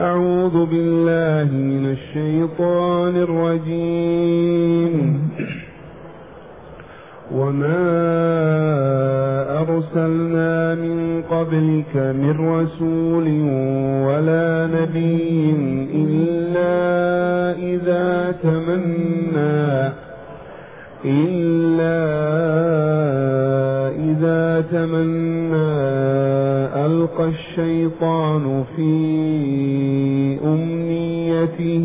أعوذ بالله من الشيطان الرجيم. وما أرسلنا من قبلك من رسول ولا نبي إلا إذا تمنى ألقى الشيطان في أمنيته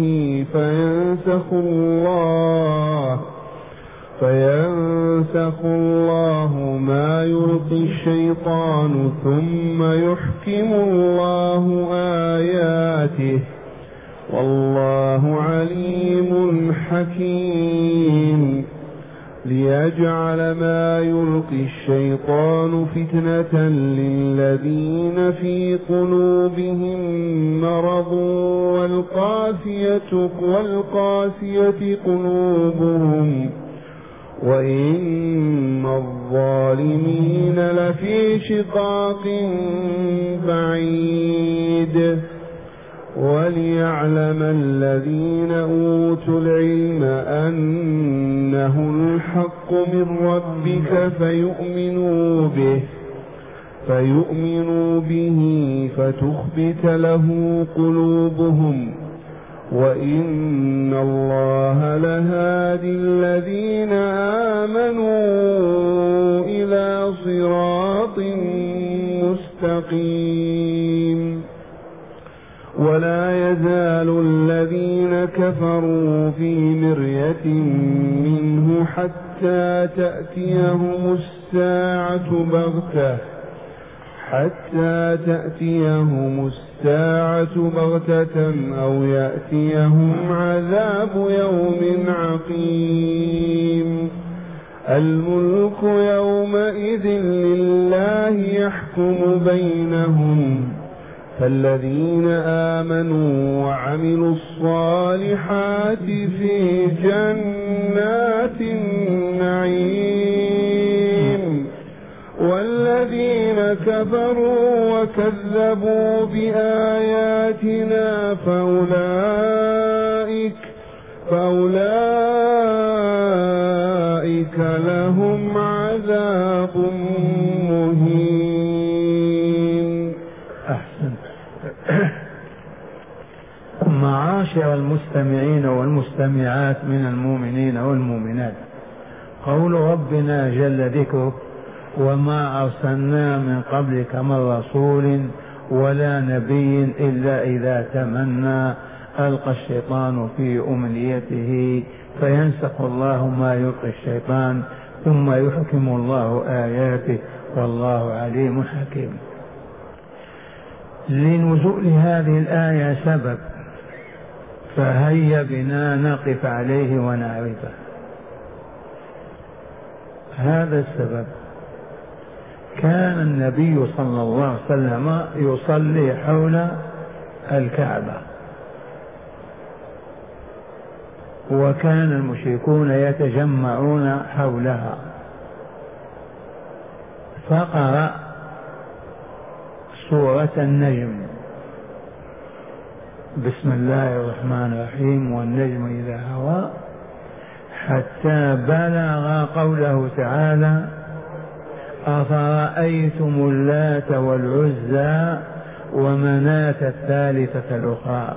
فينسخ الله ما يلقي الشيطان ثم يحكم الله آياته والله عليم حكيم. ليجعل ما يلقي الشيطان فتنة للذين في قلوبهم مرض والقاسية قلوبهم وإن الظالمين لفي شقاق بعيد. وليعلم الذين أوتوا العلم أنه الحق من ربك فيؤمنوا به فتخبت له قلوبهم وإن الله لهادي الذين آمنوا إلى صراط مستقيم. ولا يزال الذين كفروا في مرية منه حتى تأتيهم الساعة بغتة أو يأتيهم عذاب يوم عقيم. الملك يومئذ لله يحكم بينهم فالذين آمنوا وعملوا الصالحات في جنات النعيم والذين كفروا وكذبوا بآياتنا فأولئك لهم عذاب مهين. معاشر المستمعين والمستمعات من المؤمنين والمؤمنات، قول ربنا جل ذكره: وما أرسلنا من قبلك من رسول ولا نبي إلا إذا تمنى ألقى الشيطان في أمنيته فينسخ الله ما يلقي الشيطان ثم يحكم الله آياته والله عليم حكيم. لنزول هذه الآية سبب، فهيا بنا نقف عليه ونعرفه. هذا السبب: كان النبي صلى الله عليه وسلم يصلي حول الكعبة، وكان المشركون يتجمعون حولها، فقرأ سورة النجم: بسم الله الرحمن الرحيم والنجم إذا هوى، حتى بلغ قوله تعالى: أفرأيتم اللات والعزى ومناة الثالثة الأخرى.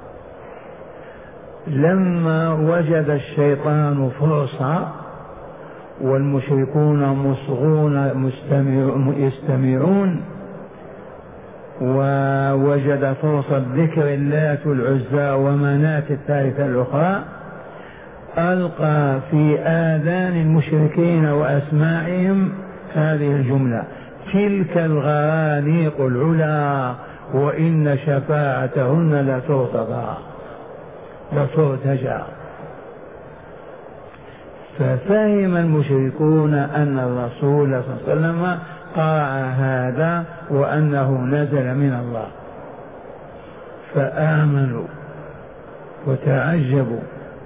لما وجد الشيطان فرصة والمشركون مصغون يستمعون، ووجد فرصة ذكر اللات والعزى ومناة الثالثة الأخرى، ألقى في آذان المشركين وأسماعهم هذه الجملة: تلك الغرانيق العلا وإن شفاعتهن لترتجى. ففهم المشركون أن الرسول صلى الله عليه وسلم قرأ هذا وأنه نزل من الله، فآمنوا وتعجبوا.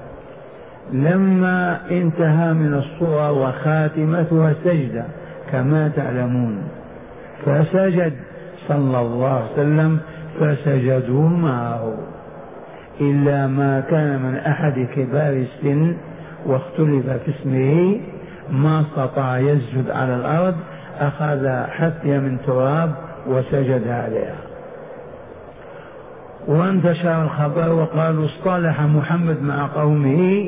لما انتهى من الصورة وخاتمتها سجدة كما تعلمون، فسجد صلى الله عليه وسلم فسجدوا معه إلا ما كان من أحد كبار السن واختلف في اسمه ما استطاع يسجد على الأرض، أخذ حثية من تراب وسجد عليها. وانتشر الخبر وقالوا اصطلح محمد مع قومه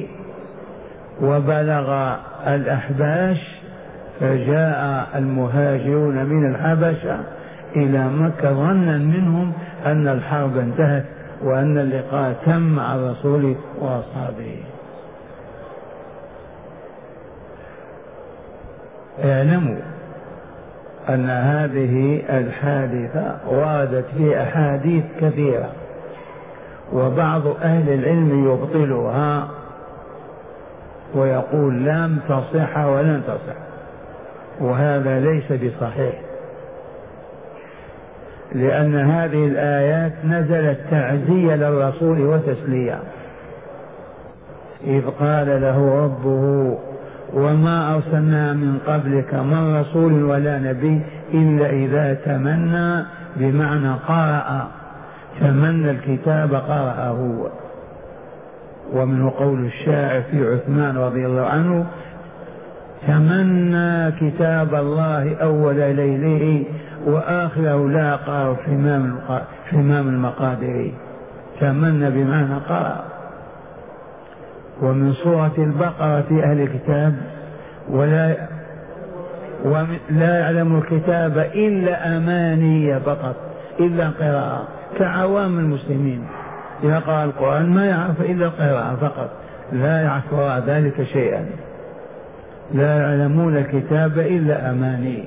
وبلغ الأحباش، فجاء المهاجرون من الحبشة إلى مكة ظنا منهم أن الحرب انتهت وأن اللقاء تم مع الرسول وأصحابه. اعلموا أن هذه الحادثة وردت في أحاديث كثيرة، وبعض أهل العلم يبطلها ويقول لم تصح ولن تصح، وهذا ليس بصحيح، لأن هذه الآيات نزلت تعزية للرسول وتسلية، إذ قال له ربه وما أرسلنا من قبلك من رسول ولا نبي إلا إذا تمنى، بمعنى قرأ، تمنى الكتاب قرأه. ومنه قول الشاعر في عثمان رضي الله عنه تمنى كتاب الله أول ليله وآخره لاقى حمام المقادير. تمنى بمعنى قرأ. ومن سورة البقرة في أهل الكتاب لا يعلم الكتاب إلا أماني فقط، إلا قراءة، كعوام المسلمين يقرأ القرآن ما يعرف إلا القراءة فقط، لا يعرف وراء ذلك شيئا. لا يعلمون الكتاب إلا أماني.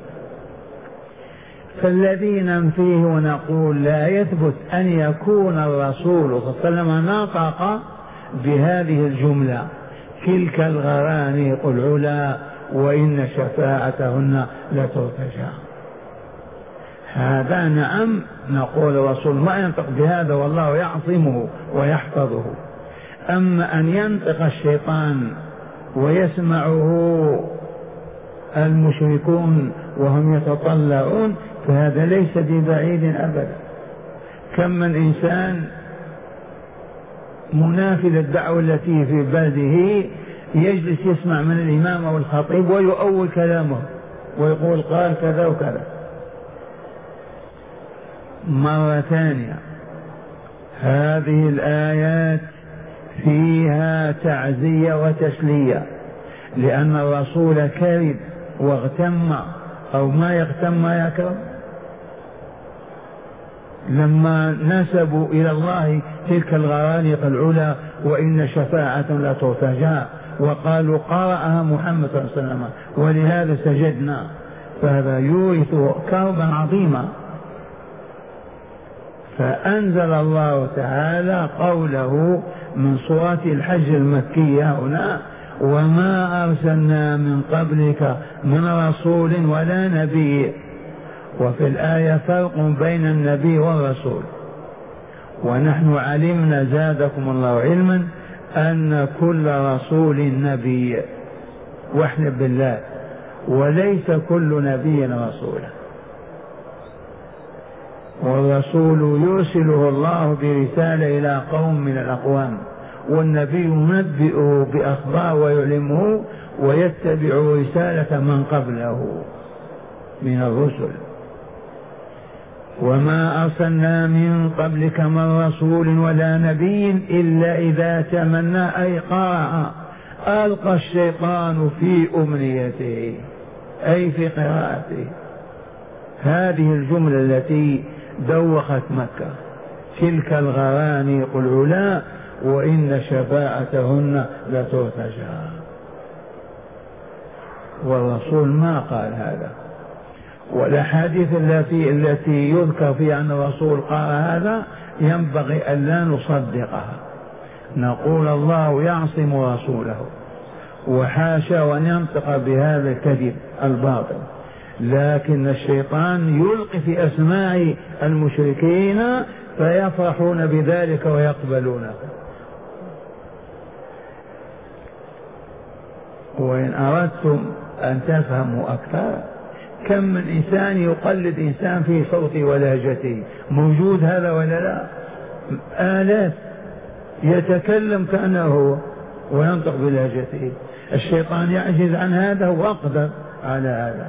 فالذي ننفيه ونقول لا يثبت أن يكون الرسول صلى الله عليه وسلم ناطق بهذه الجملة تلك الغرانيق العلا وإن شفاعتهن لترتجى. هذا نعم نقول الرسول ما ينطق بهذا والله يعصمه ويحفظه. أما أن ينطق الشيطان ويسمعه المشركون وهم يتطلعون فهذا ليس ببعيد أبدا. كم من إنسان منافذ الدعوة التي في بلده يجلس يسمع من الإمام أو الخطيب ويؤول كلامه ويقول قال كذا وكذا. مرة ثانية هذه الآيات فيها تعزية وتسلية، لأن الرسول كذب واغتم أو ما يغتم ما يكرم. لما نسبوا إلى الله تلك الغرانيق العلا وإن شفاعة لا ترتجى وقالوا قرأها محمد صلى الله عليه وسلم ولهذا سجدنا، فهذا يورث كربا عظيما. فأنزل الله تعالى قوله من سورة الحج المكية هنا وما أرسلنا من قبلك من رسول ولا نبي. وفي الآية فرق بين النبي والرسول، ونحن علمنا زادكم الله علما أن كل رسول نبي واحنا بالله، وليس كل نبي رسولا. والرسول يرسله الله برسالة إلى قوم من الأقوام، والنبي ينبئه بأخبار ويعلمه ويتبع رسالة من قبله من الرسل. وما أرسلنا من قبلك من رسول ولا نبي إلا إذا تمنى أي قرأ ألقى الشيطان في أمنيته أي في قراءته. هذه الجملة التي دوخت مكة تلك الغرانيق العلا وإن شفاعتهن لترتجى. والرسول ما قال هذا. والأحاديث التي يذكر فيها أن الرسول قال هذا ينبغي أن لا نصدقها، نقول الله يعصم رسوله وحاشا وأن ينطق بهذا الكذب الباطل. لكن الشيطان يلقي في أسماع المشركين فيفرحون بذلك ويقبلونه. وإن أردتم أن تفهموا أكثر كم من إنسان يقلد إنسان في صوته ولهجته، موجود هذا ولا لا؟ آلاف يتكلم كأنه هو وينطق بلهجته. الشيطان يعجز عن هذا وأقدر على هذا.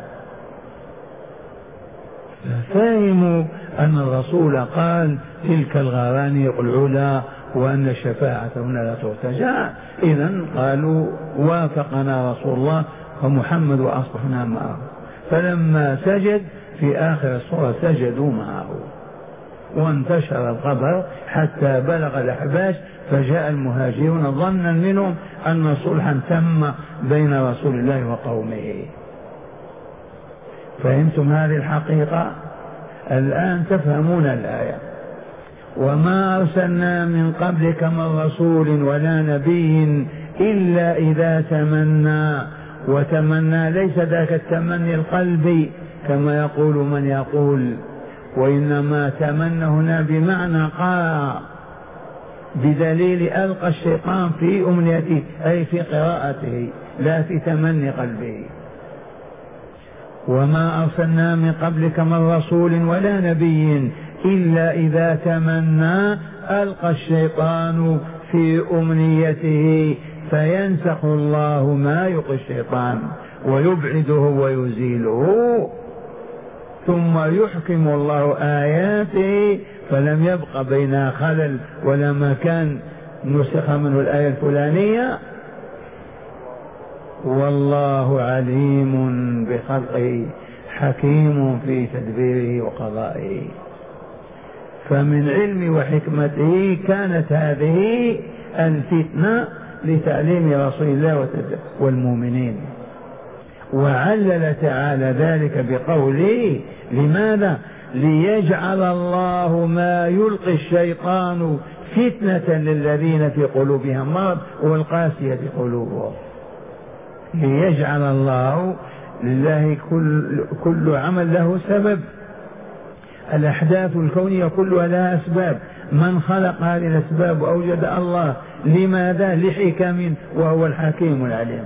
فهموا أن الرسول قال تلك الغرانيق العلا وأن الشفاعة هنا لا ترتجى، إذن قالوا وافقنا رسول الله ومحمد وأصبحنا معه. فلما سجد في آخر الصورة سجدوا معه، وانتشر الخبر حتى بلغ الأحباش، فجاء المهاجرون ظنا منهم أن صلحا تم بين رسول الله وقومه. فهمتم هذه الحقيقة؟ الآن تفهمون الآية. وما أرسلنا من قبلك من رسول ولا نبي إلا إذا تمنى، وتمنى ليس ذاك التمني القلبي كما يقول من يقول، وإنما تمنى هنا بمعنى قرأ، بدليل ألقى الشيطان في أمنيته أي في قراءته لا في تمني قلبه. وما أرسلنا من قبلك من رسول ولا نبي إلا إذا تمنى ألقى الشيطان في أمنيته فينسخ الله ما يلقي الشيطان ويبعده ويزيله، ثم يحكم الله آياته فلم يبق بينها خلل ولا مكان نسخ منه الآية الفلانية. والله عليم بخلقه حكيم في تدبيره وقضائه. فمن علم وحكمته كانت هذه الفتنة لتعليم رسول الله والمؤمنين. وعلل تعالى ذلك بقوله لماذا؟ ليجعل الله ما يلقي الشيطان فتنة للذين في قلوبهم مرض والقاسية قلوبهم. ليجعل الله، لله كل عمل له سبب، الأحداث الكونية كلها لها أسباب، من خلق هذه الأسباب وأوجد الله. لماذا؟ لحكم، وهو الحكيم العليم.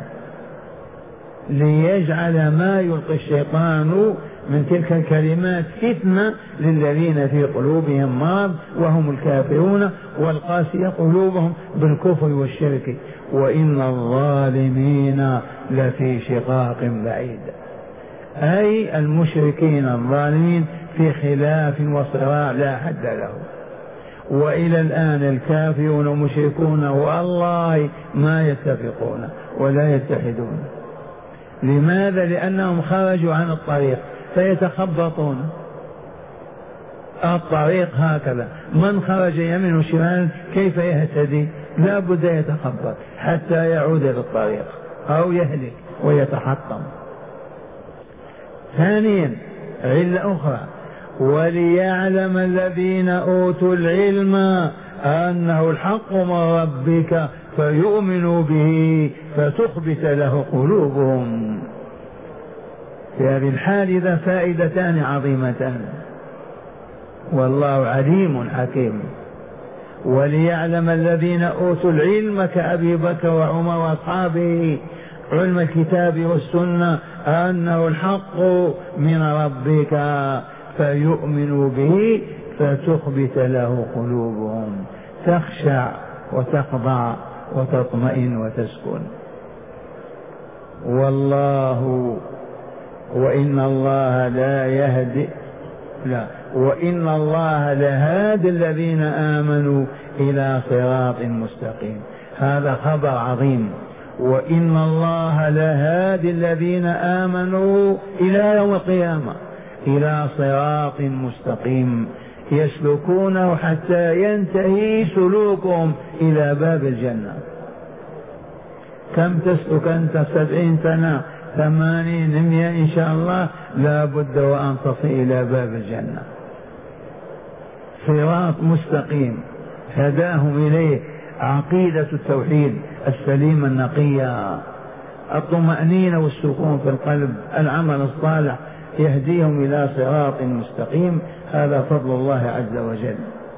ليجعل ما يلقي الشيطان من تلك الكلمات فتنة للذين في قلوبهم مرض وهم الكافرون والقاسية قلوبهم بالكفر والشرك، وإن الظالمين لفي شقاق بعيد، أي المشركين الظالمين في خلاف وصراع لا حد له. وإلى الآن الكافرون والمشركون والله ما يتفقون ولا يتحدون. لماذا؟ لأنهم خرجوا عن الطريق فيتخبطون. الطريق هكذا، من خرج يمين وشمال كيف يهتدي؟ لا بد يتخبط حتى يعود إلى الطريق أو يهلك ويتحطم. ثانيا علة أخرى، وليعلم الذين أوتوا العلم أنه الحق من ربك فيؤمنوا به فتخبت له قلوبهم. في هذه الحادثة فائدتان عظيمتان، والله عليم حكيم. وليعلم الذين أوتوا العلم كأبي بكر وعمر وأصحابه علم الكتاب والسنة أنه الحق من ربك فيؤمنوا به فتخبت له قلوبهم، تخشع وتخضع وتطمئن وتسكن. والله وإن الله لا يهدي وإن الله لهادي الذين آمنوا إلى صراط مستقيم. هذا خبر عظيم. وإن الله لهادي الذين آمنوا إلى يوم القيامة إلى صراط مستقيم يسلكونه حتى ينتهي سلوكهم إلى باب الجنة. كم تسلك أنت؟ 70 سنة 80 100 إن شاء الله، لا بد وأن تصل إلى باب الجنة. صراط مستقيم هداهم إليه عقيدة التوحيد السليمة النقية، الطمأنينة والسكون في القلب، العمل الصالح يهديهم إلى صراط مستقيم. هذا فضل الله عز وجل.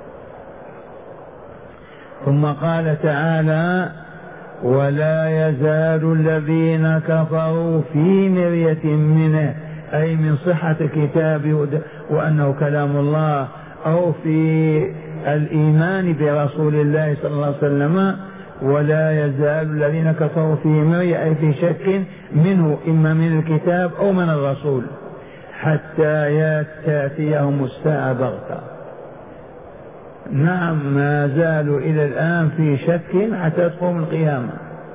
ثم قال تعالى: ولا يزال الذين كفروا في مرية منه أي من صحة الكتاب وأنه كلام الله، أو في الإيمان برسول الله صلى الله عليه وسلم. ولا يزال الذين كفروا في مرية أي في شك منه، إما من الكتاب أو من الرسول، حتى تأتيهم الساعة بغتة. نعم، ما زالوا إلى الآن في شك حتى تقوم القيامة.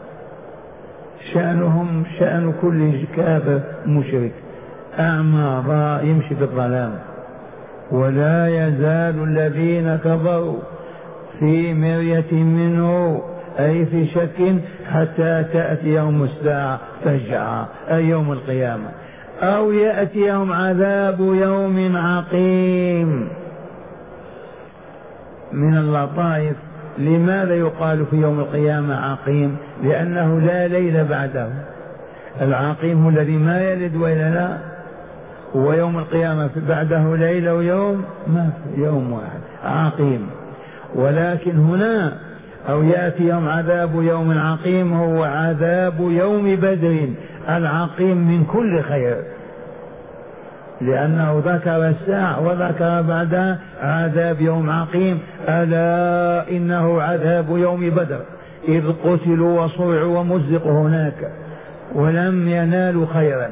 شأنهم شأن كل كافر مشرك أعمى يمشي في الظلام. ولا يزال الذين كفروا في مرية منه أي في شك حتى تأتيهم الساعة فجعة أي يوم القيامة، أو يأتيهم عذاب يوم عقيم. من اللطائف لماذا يقال في يوم القيامة عقيم؟ لأنه لا ليل بعده. العقيم هو الذي ما يلد ولا لا، ويوم القيامة بعده ليلة ويوم، ما في يوم واحد عقيم. ولكن هنا أو يأتي يوم عذاب يوم عقيم هو عذاب يوم بدر، العقيم من كل خير، لأنه ذكر الساعة وذكر بعدها عذاب يوم عقيم. ألا إنه عذاب يوم بدر إذ قتلوا وصرعوا ومزقوا هناك ولم ينالوا خيرا.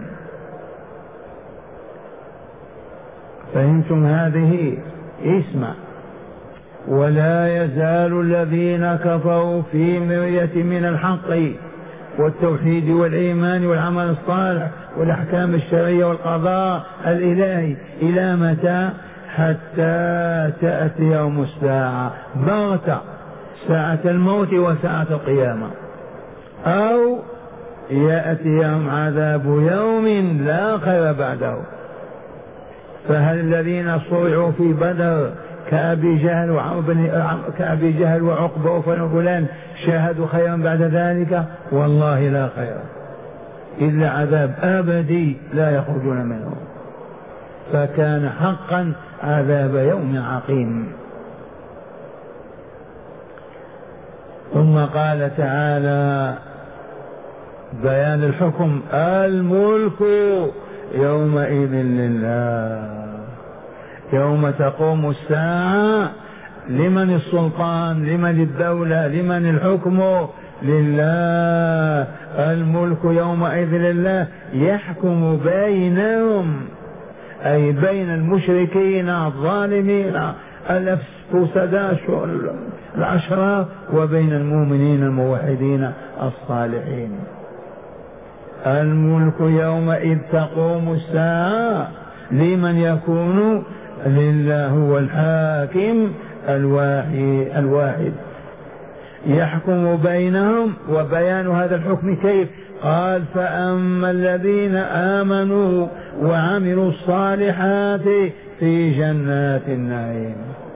فهمتم هذه؟ اسمع. ولا يزال الذين كفروا في مرية من الحق والتوحيد والإيمان والعمل الصالح والأحكام الشرعية والقضاء الإلهي. إلى متى؟ حتى تأتي يوم الساعة بغتة، ساعة الموت وساعة القيامة، أو يأتي يوم عذاب يوم لا خير بعده. فهل الذين صرعوا في بدر كأبي جهل وعقبة وفلان شاهدوا خيرا بعد ذلك؟ والله لا خير، إلا عذاب أبدي لا يخرجون منه. فكان حقا عذاب يوم عقيم. ثم قال تعالى بيان الحكم: الملك يومئذ لله. يوم تقوم الساعة لمن السلطان؟ لمن الدولة؟ لمن الحكم؟ لله. الملك يومئذ لله، يحكم بينهم أي بين المشركين الظالمين الفسداء الأشرار وبين المؤمنين الموحدين الصالحين. الملك يومئذ تقوم الساعة لمن يكون؟ لله، هو الحاكم الواحد يحكم بينهم. وبيان هذا الحكم كيف؟ قال: فأما الذين آمنوا وعملوا الصالحات في جنات النعيم.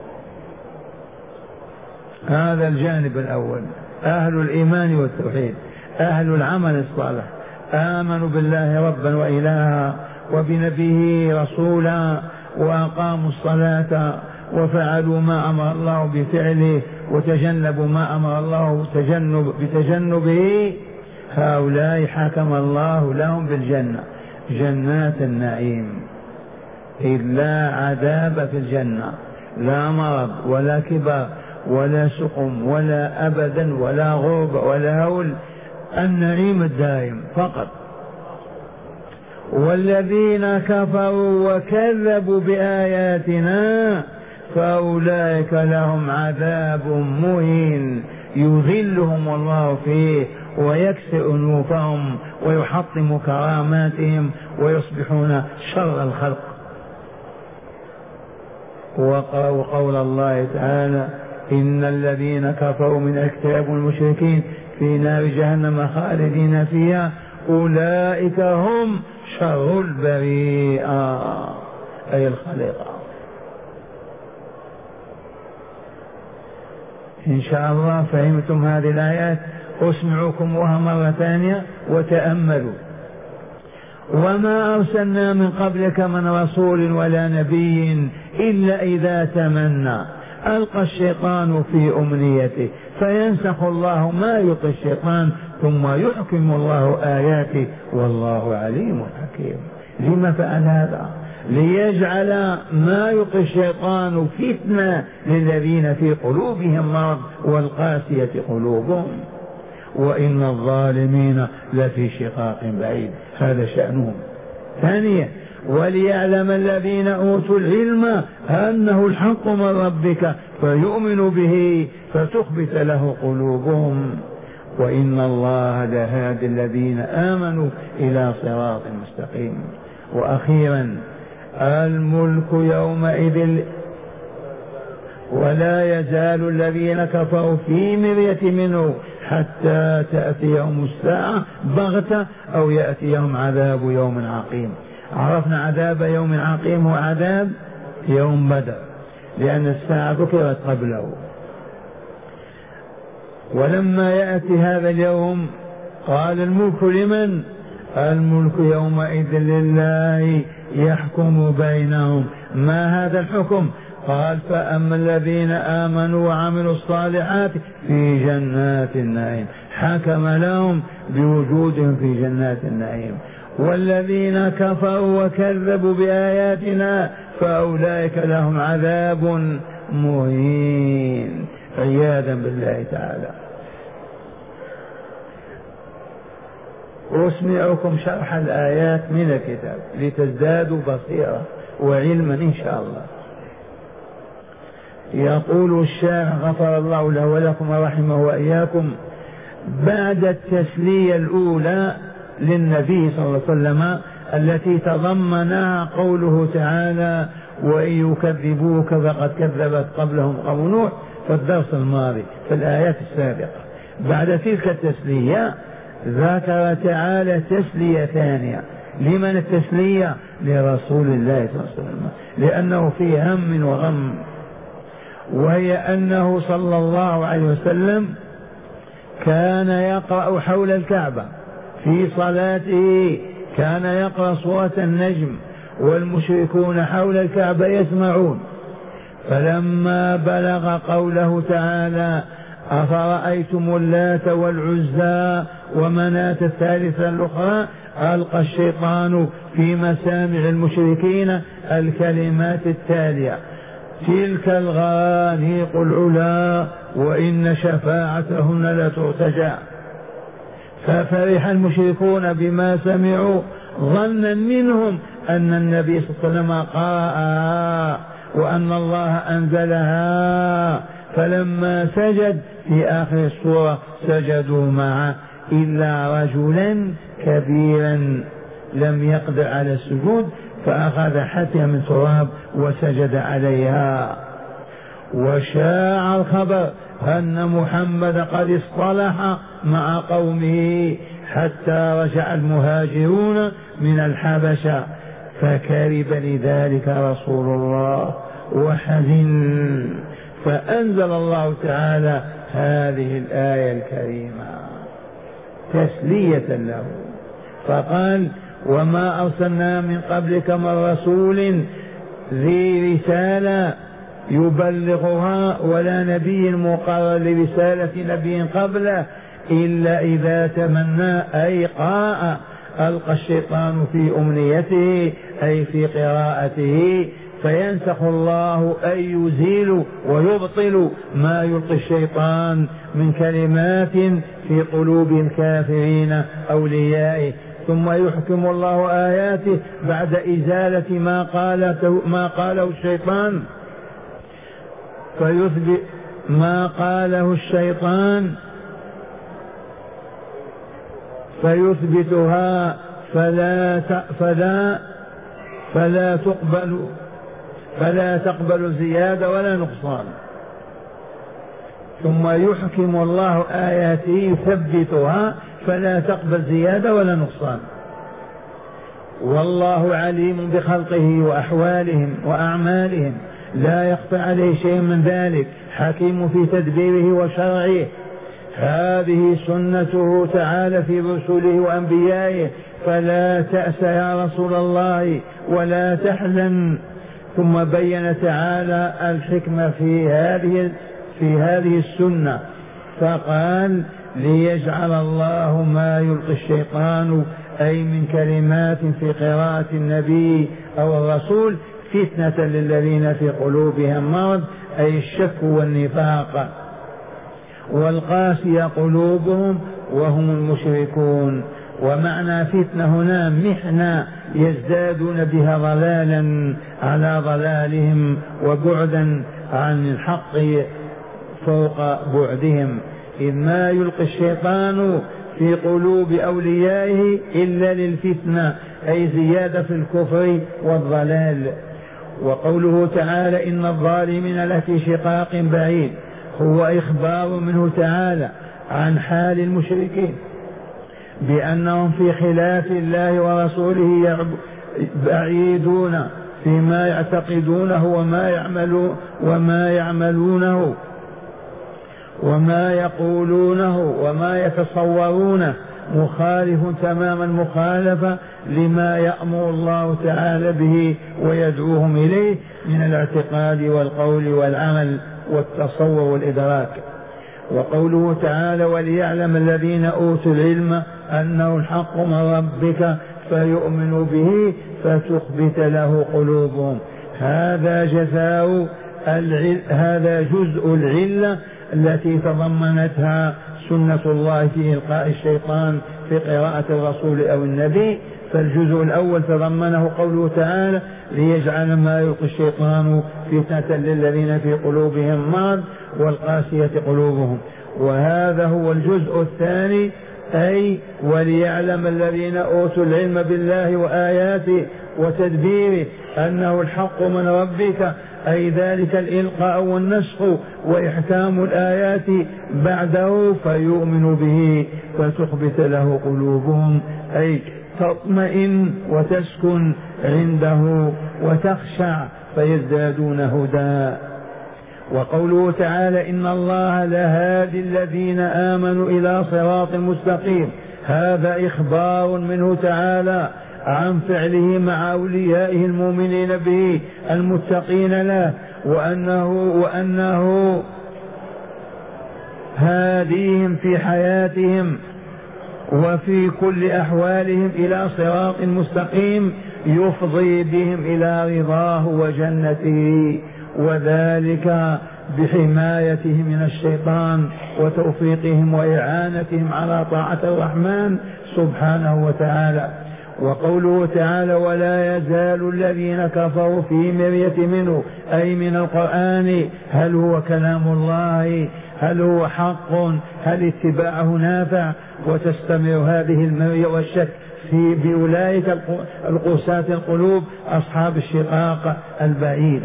هذا الجانب الأول، أهل الإيمان والتوحيد، أهل العمل الصالح، آمنوا بالله ربا وإلها وبنبيه رسولا وأقاموا الصلاة وفعلوا ما أمر الله بفعله وتجنبوا ما أمر الله بتجنبه. هؤلاء حكم الله لهم بالجنة، جنات النعيم، إذ لا عذاب في الجنة، لا مرض ولا كبر ولا سقم ولا أبدا ولا غربة ولا هول، النعيم الدائم فقط. والذين كفروا وكذبوا بآياتنا فأولئك لهم عذاب مهين يذلهم الله فيه ويكسر أنوفهم ويحطم كراماتهم ويصبحون شر الخلق. وقول الله تعالى: إن الذين كفروا من الكتاب والمشركين في نار جهنم خالدين فيها أولئك هم شر البريئة، أي الخليقة. إن شاء الله فهمتم هذه الآيات. أسمعكم مرة ثانية وتأملوا: وما أرسلنا من قبلك من رسول ولا نبي إلا إذا تمنى ألقى الشيطان في أمنيته فينسخ الله ما يلقي الشيطان ثم يحكم الله آياته والله عليم حكيم. لما فعل هذا؟ ليجعل ما يلقي الشيطان فتنة للذين في قلوبهم مرض والقاسية قلوبهم، وإن الظالمين لفي شقاق بعيد. هذا شأنهم. ثانيا وليعلم الذين أوتوا العلم أنه الحق من ربك فيؤمنوا به فتخبت له قلوبهم وإن الله لهادي الذين آمنوا إلى صراط مستقيم. وأخيرا الملك يومئذ ولا يزال الذين كفروا في مرية منه حتى تأتيهم الساعة بغتة أو يأتيهم عذاب يوم عقيم. عرفنا عذاب يوم عقيم هو عذاب يوم بدر لأن الساعة ذكرت قبله. ولما يأتي هذا اليوم قال الملك لمن؟ الملك يومئذ لله يحكم بينهم. ما هذا الحكم؟ قال فأما الذين آمنوا وعملوا الصالحات في جنات النعيم، حكم لهم بوجودهم في جنات النعيم. والذين كفروا وكذبوا بآياتنا فأولئك لهم عذاب مهين عياذا بالله تعالى. أسمعكم شرح الآيات من الكتاب لتزدادوا بصيرة وعلما إن شاء الله. يقول الشارح غفر الله له ولكم ورحمه وإياكم: بعد التسلية الأولى للنبي صلى الله عليه وسلم التي تضمنها قوله تعالى: وإن يكذبوك فقد كذبت قبلهم قوم نوح، في الدرس الماضي في الآيات السابقة. بعد تلك التسلية ذكر تعالى تسلية ثانية. لمن التسلية؟ لرسول الله صلى الله عليه وسلم، لأنه في هم وغم، وهي أنه صلى الله عليه وسلم كان يقرأ حول الكعبة في صلاته، كان يقرأ سورة النجم والمشركون حول الكعبة يسمعون. فلما بلغ قوله تعالى: أفرأيتم اللات والعزى ومناة الثالثة الأخرى، ألقى الشيطان في مسامع المشركين الكلمات التالية: تلك الغرانيق العلا وإن شفاعتهن لترتجى. ففرح المشركون بما سمعوا ظنا منهم أن النبي صلى الله عليه وسلم قرأ وأن الله أنزلها. فلما سجد في آخر السورة سجدوا معه إلا رجلا كبيرا لم يقدر على السجود فأخذ حتى من تراب وسجد عليها. وشاع الخبر أن محمد قد اصطلح مع قومه حتى رجع المهاجرون من الحبشة، فكرب لذلك رسول الله وحزن، فأنزل الله تعالى هذه الآية الكريمة تسلية له، فقال: وما أرسلنا من قبلك من رسول ذي رسالة يبلغها ولا نبي مقرر لرسالة نبي قبله إلا إذا تمنى أي قاء ألقى الشيطان في أمنيته أي في قراءته فينسخ الله أي يزيل ويبطل ما يلقي الشيطان من كلمات في قلوب الكافرين أوليائه، ثم يحكم الله آياته بعد إزالة ما قاله الشيطان، فيثبت ما قاله الشيطان فيثبتها فلا تقبل زيادة ولا نقصان. ثم يحكم الله آياته يثبتها فلا تقبل زيادة ولا نقصان. والله عليم بخلقه وأحوالهم وأعمالهم لا يخفى عليه شيء من ذلك، حكيم في تدبيره وشرعه. هذه سنته تعالى في رسله وأنبيائه، فلا تأس يا رسول الله ولا تحزن. ثم بين تعالى الحكمة في هذه السنة، فقال: ليجعل الله ما يلقي الشيطان أي من كلمات في قراءة النبي أو الرسول فتنة للذين في قلوبهم مرض أي الشك والنفاق، والقاسية قلوبهم وهم المشركون. ومعنى فتنة هنا محنة يزدادون بها ضلالا على ضلالهم وبعدا عن الحق فوق بعدهم، إذ ما يلقي الشيطان في قلوب أوليائه إلا للفتنة أي زيادة في الكفر والضلال. وقوله تعالى إن الظالمين لفي شقاق بعيد هو إخبار منه تعالى عن حال المشركين بأنهم في خلاف الله ورسوله بعيدون فيما يعتقدونه وما يعملونه وما يقولونه وما يتصورونه مخالف تماما مخالفة لما يأمر الله تعالى به ويدعوهم إليه من الاعتقاد والقول والعمل والتصور والإدراك. وقوله تعالى وليعلم الذين أوتوا العلم أنه الحق من ربك فيؤمنوا به فتخبت له قلوبهم. هذا جزء العلة التي تضمنتها سنة الله في إلقاء الشيطان في قراءة الرسول أو النبي. فالجزء الأول تضمنه قوله تعالى ليجعل ما يلقي الشيطان فتنة للذين في قلوبهم مرض والقاسية قلوبهم. وهذا هو الجزء الثاني أي وليعلم الذين أوتوا العلم بالله وآياته وتدبيره أنه الحق من ربك أي ذلك الإلقاء والنسخ وإحكام الآيات بعده فيؤمن به فتخبت له قلوبهم أي تطمئن وتسكن عنده وتخشع فيزدادون هدى. وقوله تعالى إن الله لهادي الذين آمنوا إلى صراط مستقيم هذا إخبار منه تعالى عن فعله مع أوليائه المؤمنين به المتقين له وأنه هاديهم في حياتهم وفي كل أحوالهم إلى صراط مستقيم يفضي بهم إلى رضاه وجنته، وذلك بحمايتهم من الشيطان وتوفيقهم وإعانتهم على طاعة الرحمن سبحانه وتعالى. وقوله تعالى ولا يزال الذين كفروا في مرية منه أي من القرآن هل هو كلام الله هل هو حق هل اتباعه نافع، وتستمر هذه المرية والشك بأولئك القساة القلوب أصحاب الشقاق البعيد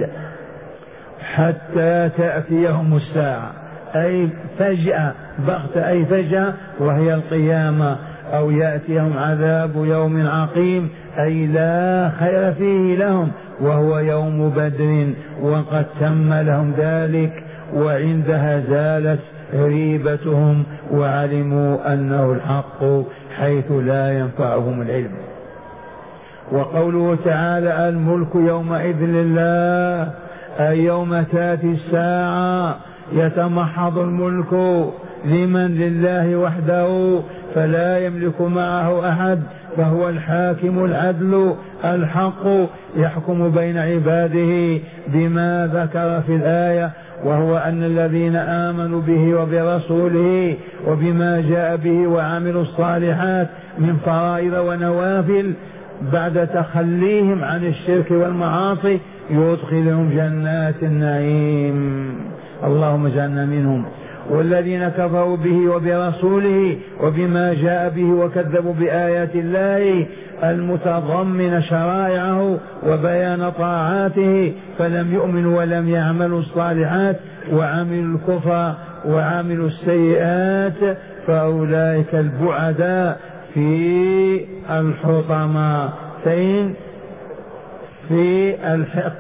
حتى تأتيهم الساعة أي فجأة بغتة أي فجأة وهي القيامة أو يأتيهم عذاب يوم عقيم أي لا خير فيه لهم وهو يوم بدر وقد تم لهم ذلك، وعندها زالت ريبتهم وعلموا أنه الحق حيث لا ينفعهم العلم. وقوله تعالى الملك يومئذ لله أي يوم تأتي الساعة يتمحض الملك لمن لله وحده فلا يملك معه أحد فهو الحاكم العدل الحق يحكم بين عباده بما ذكر في الآية، وهو أن الذين آمنوا به وبرسوله وبما جاء به وعملوا الصالحات من فرائض ونوافل بعد تخليهم عن الشرك والمعاصي يدخلهم جنات النعيم اللهم اجعلنا منهم. والذين كفروا به وبرسوله وبما جاء به وكذبوا بآيات الله المتضمن شرائعه وبيان طاعاته فلم يؤمنوا ولم يعملوا الصالحات وعملوا الكفر وعملوا السيئات فأولئك البعداء في الحطمة في الحق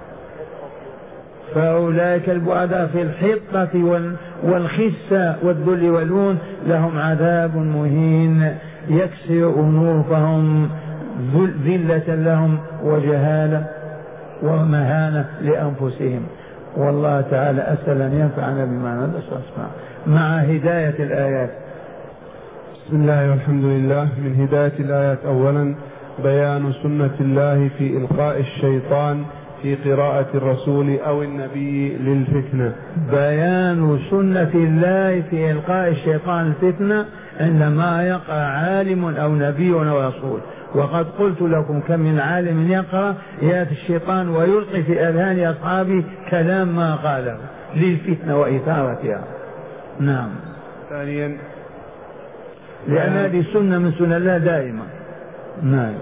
فأولئك البعداء في الحطة والخسة والذل والهون لهم عذاب مهين يكسر أنوفهم ذلة لهم وجهالة ومهانة لأنفسهم. والله تعالى أسأل أن ينفعنا بما ندرس مع هداية الآيات. بسم الله والحمد لله. من هداية الآيات أولا بيان سنة الله في إلقاء الشيطان في قراءة الرسول أو النبي للفتنة. بيان سنة الله في إلقاء الشيطان الفتنة عندما يقرأ عالم أو نبي أو رسول. وقد قلت لكم كم من عالم يقرأ يأتي الشيطان ويلقي في أذهان أصحابه كلام ما قاله للفتنة وإثارتها. نعم. ثانيا لأن هذه سنة من سنن الله دائما. نعم.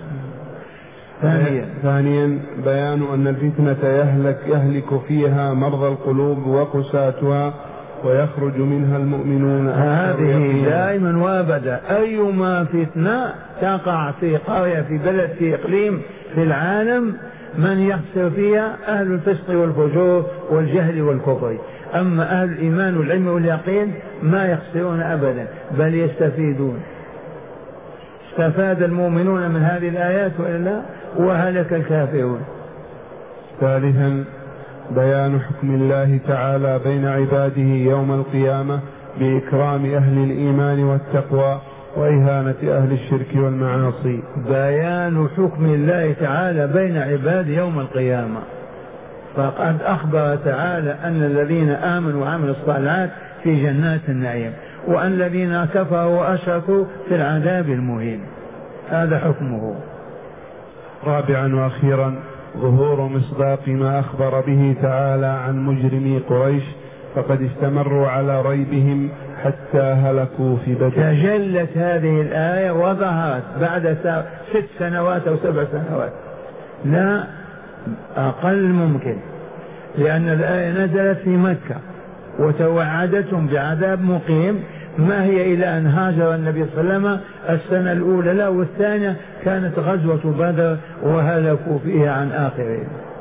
ثانيا بيان أن الفتنة يهلك فيها مرضى القلوب وقساتها ويخرج منها المؤمنون. هذه دائما وابدا. أيما فتنة تقع في قرية في بلد في إقليم في العالم من يخسر فيها أهل الفسق والفجور والجهل والكفر. أما أهل الإيمان والعلم واليقين ما يخسرون أبدا بل يستفيدون. استفاد المؤمنون من هذه الآيات وإلا وهلك الكافرون. ثالثا بيان حكم الله تعالى بين عباده يوم القيامة بإكرام أهل الإيمان والتقوى وإهانة أهل الشرك والمعاصي. بيان حكم الله تعالى بين عباده يوم القيامة. فقد أخبر تعالى أن الذين آمنوا وعملوا الصالحات في جنات النعيم وأن الذين كفروا وأشركوا في العذاب المهين. هذا حكمه. رابعا وأخيرا ظهور مصداق ما أخبر به تعالى عن مجرمي قريش فقد استمروا على ريبهم حتى هلكوا في بدر. تجلت هذه الآية وظهرت بعد 6 سنوات أو 7 سنوات لا أقل ممكن، لأن الآية نزلت في مكة وتوعدتهم بعذاب مقيم ما هي إلى أن هاجر النبي صلى الله عليه وسلم السنة الأولى لا والثانية كانت غزوة بدر وهلكوا فيها عن آخرين.